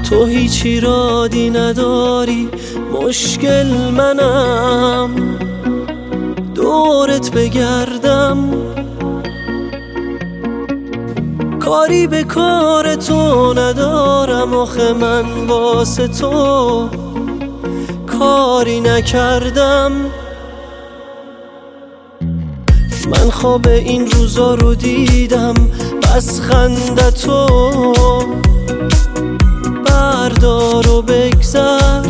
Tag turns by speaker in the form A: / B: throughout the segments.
A: تو هیچ ایرادی نداری، مشکل منم. دورت بگردم کاری به کار تو ندارم، آخه من واسه تو کاری نکردم. من خواب این روزا رو دیدم، بس خنده تو بردار و بگذر.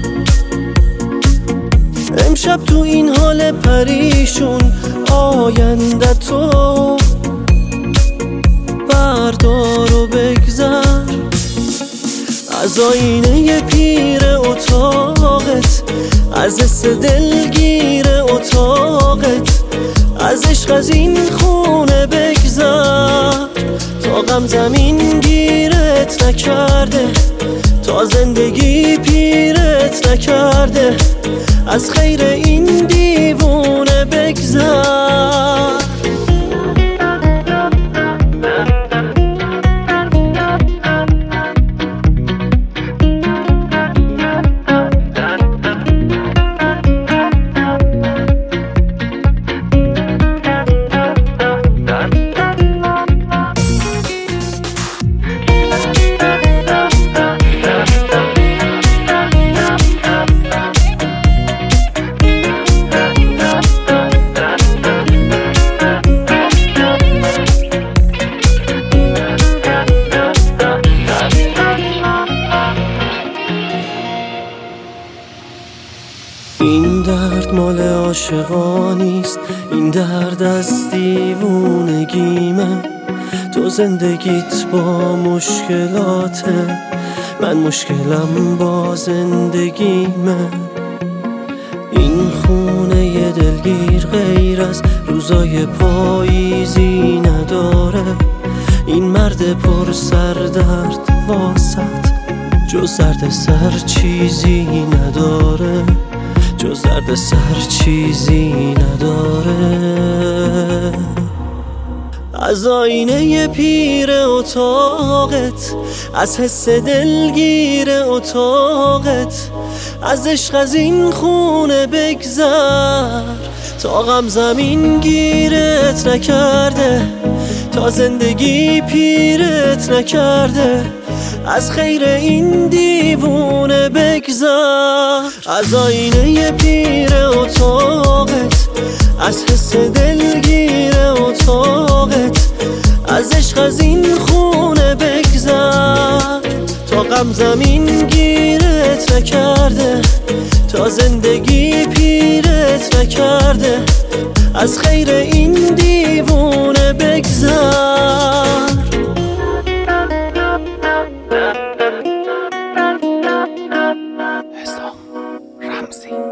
A: امشب تو این حال پریشون، آینده تو بردار و بگذر. از آینه پیر اتاقت، از حس دلگیر اتاقت، از عشق از این خونه بگذر. تا غم زمین گیرت نکرده، تا زندگی پیرت نکرده، از خیر این دیوونه بگذر. این درد مال عاشقانیست، این درد از دیوونگیمه. تو زندگیت با مشکلاته، من مشکلم با زندگیمه. این خونه ی دلگیر غیر از روزای پاییزی نداره. این مرد پر سردرد واسط جز درد سر چیزی نداره، جز درد سر چیزی نداره. از آینه پیر اتاقت، از حس دلگیر اتاقت، از عشق از این خونه بگذر. تا غم زمین گیرت نکرده، تا زندگی پیرت نکرده، از خیر این دیوونه بگذر. از آینه پیر اتاقت، از حس دلگیر اتاقت، از عشق از این خونه بگذر. تا غم زمین گیرت نکرده، تا زندگی پیرت نکرده، از خیر این دیوونه بگذر.
B: رمزی